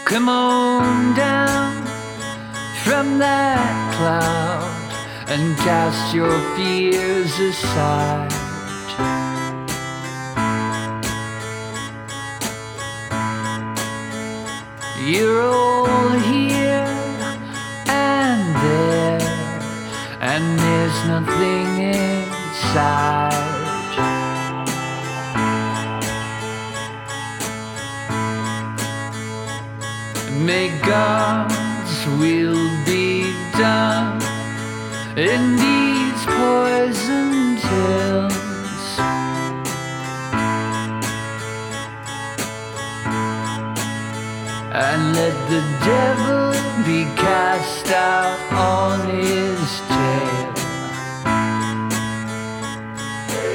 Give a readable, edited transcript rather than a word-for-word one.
Come on down from that cloud and cast your fears aside. You're all here and there, and there's nothing inside. May God's will be done in these poisoned hills. And let the devil be cast out on his